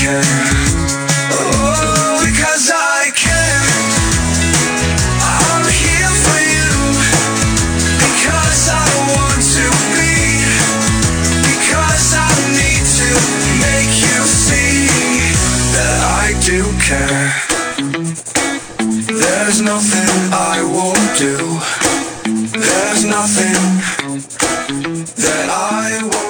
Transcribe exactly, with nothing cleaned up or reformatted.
care. Oh, because I care. I'm here for you, because I want to be, because I need to make you see that I do care. There's nothing I won't do. There's nothing that I won't